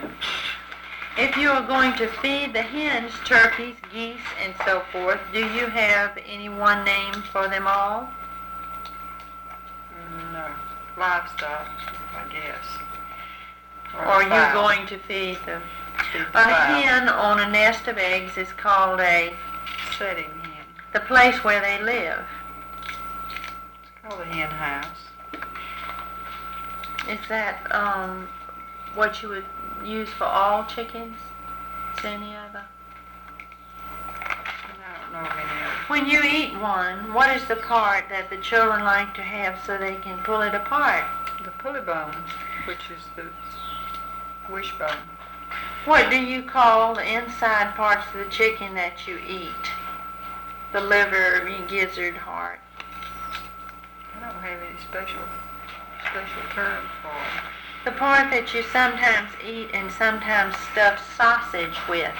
If you are going to feed the hens, turkeys, geese, and so forth, do you have any one name for them all? No. Livestock, I guess. Or are you going to feed them? A hen on a nest of eggs is called a setting hen. The place where they live. It's called a hen house. Is that what you would use for all chickens? Is there any other? I don't know of any other. When you eat one, what is the part that the children like to have so they can pull it apart? The pulley bone, which is the wishbone. What do you call the inside parts of the chicken that you eat? The liver, gizzard, heart. I don't have any special term for it. The part that you sometimes eat and sometimes stuff sausage with.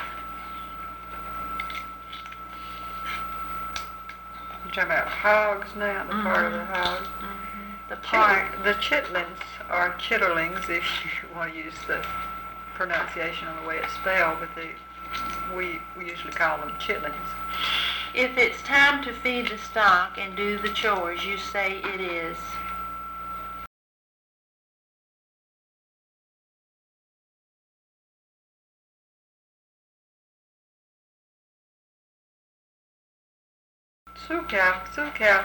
You're talking about hogs now, the part of the hog? The part. The chitlins, or chitterlings, if you want to use the pronunciation on the way it's spelled, but we usually call them chitlins. If it's time to feed the stock and do the chores, you say it is. Sioux cow.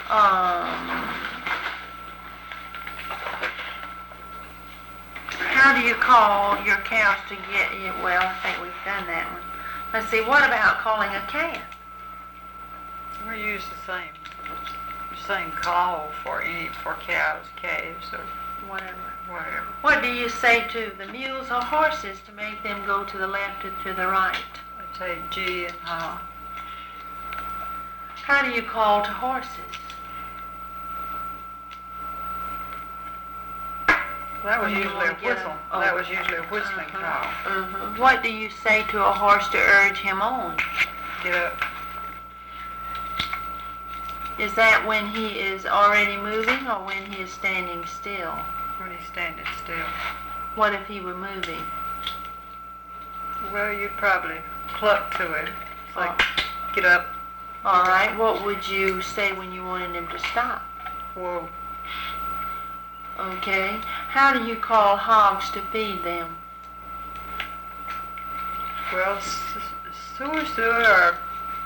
How do you call your cows to get you? Well, I think we've done that one. Let's see, what about calling a calf? We use the same call for cows, calves, or whatever. What do you say to the mules or horses to make them go to the left or to the right? I say G and ha. How do you call to horses? That was usually a whistle. That was usually a whistling call. What do you say to a horse to urge him on? Get up. Is that when he is already moving or when he is standing still? When he's standing still. What if he were moving? Well, you'd probably cluck to him. It's like, get up. All right. What would you say when you wanted him to stop? Whoa. Okay. How do you call hogs to feed them? Well, or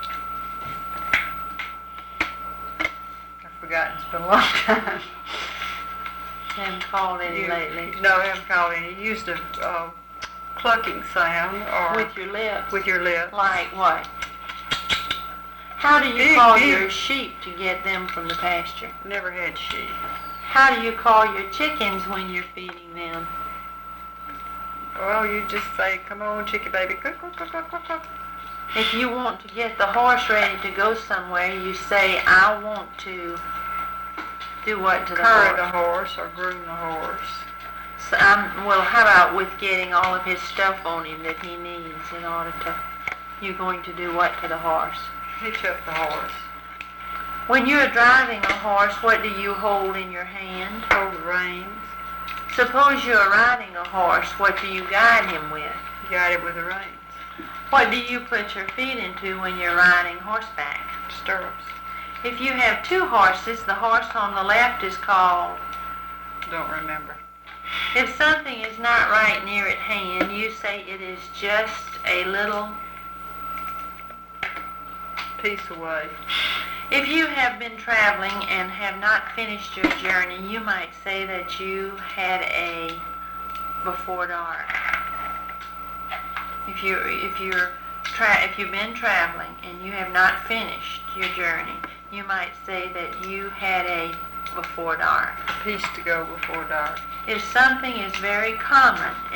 I've forgotten. It's been a long time. Haven't called any lately. No, I haven't called any. You used a clucking sound or with your lips. With your lips. Like what? How do you call your sheep to get them from the pasture? Never had sheep. How do you call your chickens when you're feeding them? Well, you just say, come on, chicken baby. Cook, cook, cook, cook, cook, cook. If you want to get the horse ready to go somewhere, you say, I want to do what to the horse? Curry the horse or groom the horse. So, well, how about with getting all of his stuff on him that he needs in order to, you're going to do what to the horse? Hitch up the horse. When you're driving a horse, what do you hold in your hand? Hold the reins. Suppose you're riding a horse, what do you guide him with? Guide it with the reins. What do you put your feet into when you're riding horseback? Stirrups. If you have two horses, the horse on the left is called? Don't remember. If something is not right near at hand, you say it is just a little piece away. If you have been traveling and have not finished your journey, you might say that you had a before dark. If you've been traveling and you have not finished your journey, you might say that you had a before dark. A piece to go before dark. If something is very common